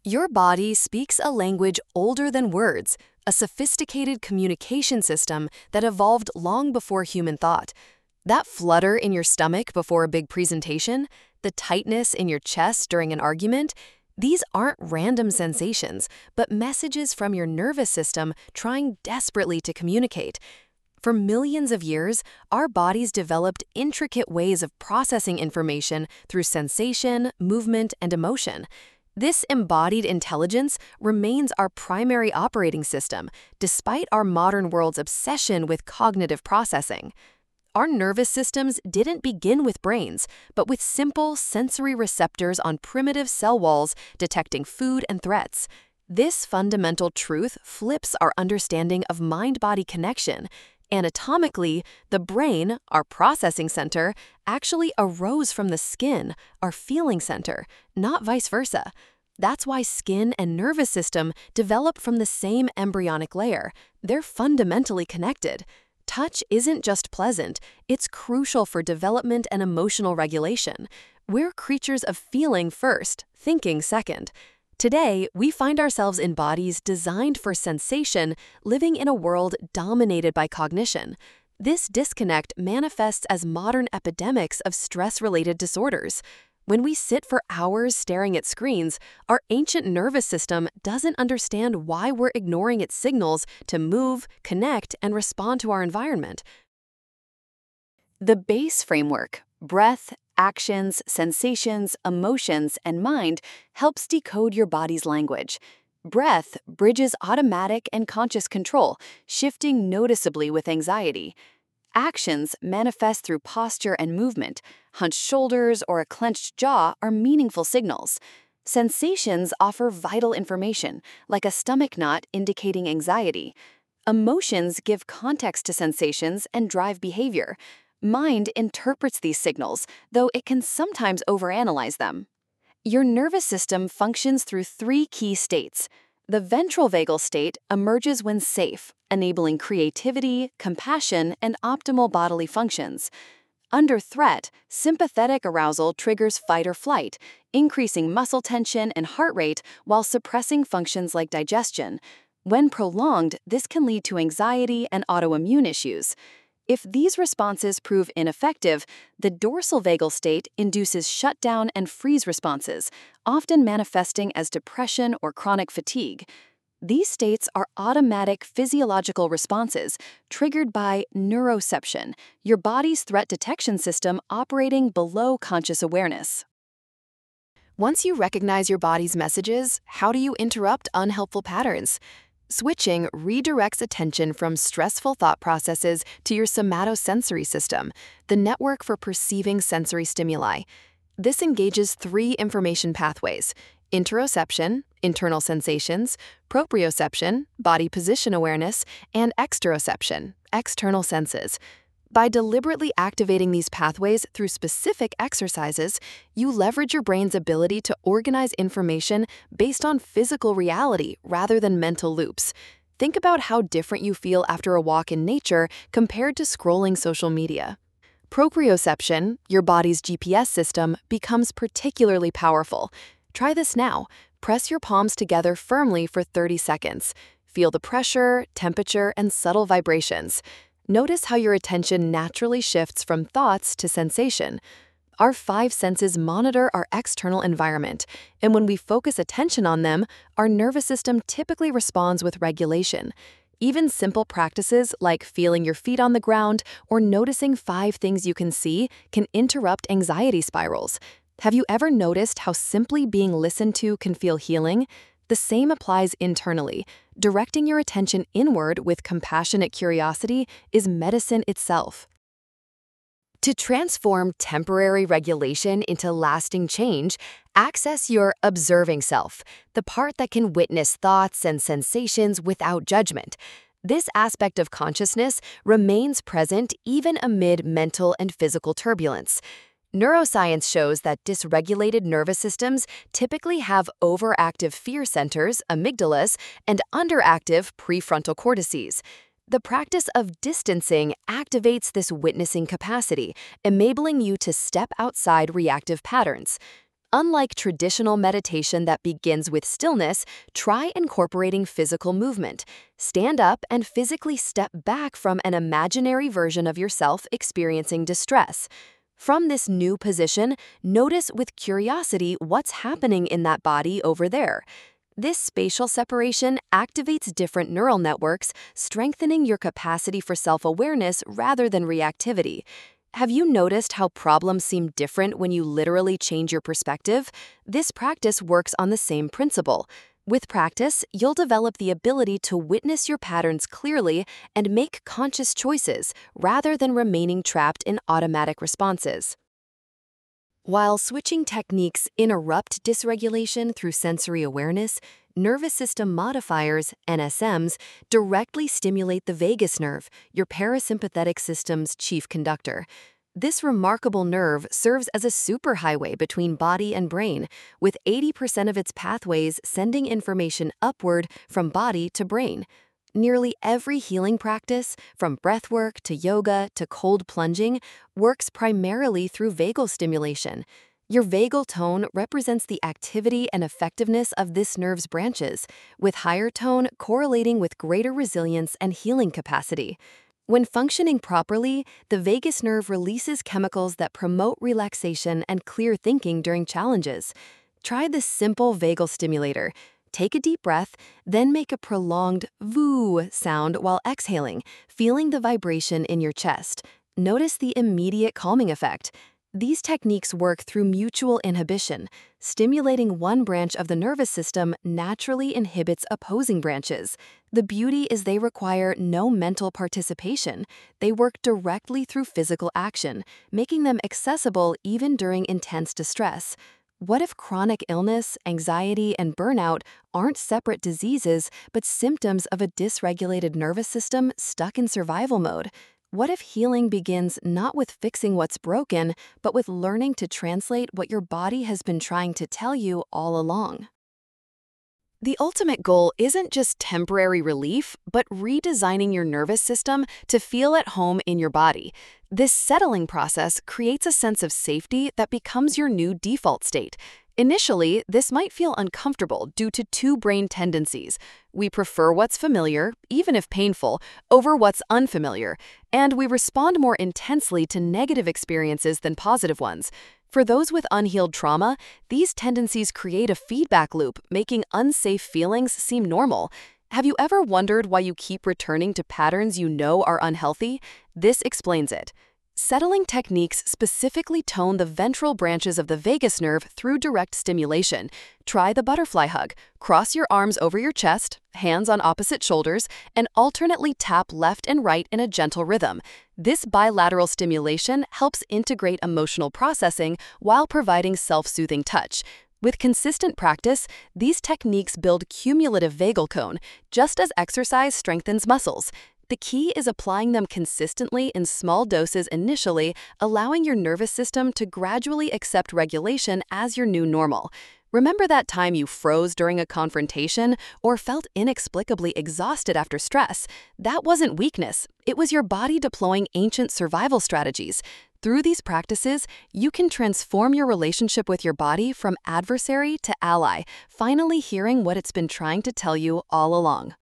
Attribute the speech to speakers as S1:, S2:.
S1: Your body speaks a language older than words, a sophisticated communication system that evolved long before human thought. That flutter in your stomach before a big presentation, the tightness in your chest during an argument, these aren't random sensations, but messages from your nervous system trying desperately to communicate. For millions of years, our bodies developed intricate ways of processing information through sensation, movement, and emotion. This embodied intelligence remains our primary operating system, despite our modern world's obsession with cognitive processing. Our nervous systems didn't begin with brains, but with simple sensory receptors on primitive cell walls detecting food and threats. This fundamental truth flips our understanding of mind-body connection. Anatomically, the brain, our processing center, actually arose from the skin, our feeling center, not vice versa. That's why skin and nervous system develop from the same embryonic layer. They're fundamentally connected. Touch isn't just pleasant, it's crucial for development and emotional regulation. We're creatures of feeling first, thinking second. Today, we find ourselves in bodies designed for sensation, living in a world dominated by cognition. This disconnect manifests as modern epidemics of stress-related disorders. When we sit for hours staring at screens, our ancient nervous system doesn't understand why we're ignoring its signals to move, connect, and respond to our environment. The BASE framework, breath, actions, sensations, emotions, and mind, helps decode your body's language. Breath bridges automatic and conscious control, shifting noticeably with anxiety. Actions manifest through posture and movement. Hunched shoulders or a clenched jaw are meaningful signals. Sensations offer vital information, like a stomach knot indicating anxiety. Emotions give context to sensations and drive behavior. Mind interprets these signals, though it can sometimes overanalyze them. Your nervous system functions through three key states. The ventral vagal state emerges when safe, enabling creativity, compassion, and optimal bodily functions. Under threat, sympathetic arousal triggers fight or flight, increasing muscle tension and heart rate while suppressing functions like digestion. When prolonged, this can lead to anxiety and autoimmune issues. If these responses prove ineffective, the dorsal vagal state induces shutdown and freeze responses, often manifesting as depression or chronic fatigue. These states are automatic physiological responses triggered by neuroception, your body's threat detection system operating below conscious awareness. Once you recognize your body's messages, how do you interrupt unhelpful patterns? Switching redirects attention from stressful thought processes to your somatosensory system, the network for perceiving sensory stimuli. This engages three information pathways: interoception, internal sensations; proprioception, body position awareness; and exteroception, external senses. By deliberately activating these pathways through specific exercises, you leverage your brain's ability to organize information based on physical reality rather than mental loops. Think about how different you feel after a walk in nature compared to scrolling social media. Proprioception, your body's GPS system, becomes particularly powerful. Try this now. Press your palms together firmly for 30 seconds. Feel the pressure, temperature, and subtle vibrations. Notice how your attention naturally shifts from thoughts to sensation. Our five senses monitor our external environment, and when we focus attention on them, our nervous system typically responds with regulation. Even simple practices like feeling your feet on the ground or noticing 5 things you can see can interrupt anxiety spirals. Have you ever noticed how simply being listened to can feel healing? The same applies internally. Directing your attention inward with compassionate curiosity is medicine itself. To transform temporary regulation into lasting change, access your observing self, the part that can witness thoughts and sensations without judgment. This aspect of consciousness remains present even amid mental and physical turbulence. Neuroscience shows that dysregulated nervous systems typically have overactive fear centers, amygdalas, and underactive prefrontal cortices. The practice of distancing activates this witnessing capacity, enabling you to step outside reactive patterns. Unlike traditional meditation that begins with stillness, try incorporating physical movement. Stand up and physically step back from an imaginary version of yourself experiencing distress. From this new position, notice with curiosity what's happening in that body over there. This spatial separation activates different neural networks, strengthening your capacity for self-awareness rather than reactivity. Have you noticed how problems seem different when you literally change your perspective? This practice works on the same principle. With practice, you'll develop the ability to witness your patterns clearly and make conscious choices rather than remaining trapped in automatic responses. While switching techniques interrupt dysregulation through sensory awareness, nervous system modifiers, NSMs, directly stimulate the vagus nerve, your parasympathetic system's chief conductor. This remarkable nerve serves as a superhighway between body and brain, with 80% of its pathways sending information upward from body to brain. Nearly every healing practice, from breathwork to yoga to cold plunging, works primarily through vagal stimulation. Your vagal tone represents the activity and effectiveness of this nerve's branches, with higher tone correlating with greater resilience and healing capacity. When functioning properly, the vagus nerve releases chemicals that promote relaxation and clear thinking during challenges. Try this simple vagal stimulator. Take a deep breath, then make a prolonged "voo" sound while exhaling, feeling the vibration in your chest. Notice the immediate calming effect. These techniques work through mutual inhibition. Stimulating one branch of the nervous system naturally inhibits opposing branches. The beauty is they require no mental participation. They work directly through physical action, making them accessible even during intense distress. What if chronic illness, anxiety, and burnout aren't separate diseases, but symptoms of a dysregulated nervous system stuck in survival mode? What if healing begins not with fixing what's broken, but with learning to translate what your body has been trying to tell you all along? The ultimate goal isn't just temporary relief, but redesigning your nervous system to feel at home in your body. This settling process creates a sense of safety that becomes your new default state. Initially, this might feel uncomfortable due to two brain tendencies. We prefer what's familiar, even if painful, over what's unfamiliar, and we respond more intensely to negative experiences than positive ones. For those with unhealed trauma, these tendencies create a feedback loop, making unsafe feelings seem normal. Have you ever wondered why you keep returning to patterns you know are unhealthy? This explains it. Settling techniques specifically tone the ventral branches of the vagus nerve through direct stimulation. Try the butterfly hug. Cross your arms over your chest, hands on opposite shoulders, and alternately tap left and right in a gentle rhythm. This bilateral stimulation helps integrate emotional processing while providing self-soothing touch. With consistent practice, these techniques build cumulative vagal cone, just as exercise strengthens muscles. The key is applying them consistently in small doses initially, allowing your nervous system to gradually accept regulation as your new normal. Remember that time you froze during a confrontation or felt inexplicably exhausted after stress? That wasn't weakness. It was your body deploying ancient survival strategies. Through these practices, you can transform your relationship with your body from adversary to ally, finally hearing what it's been trying to tell you all along.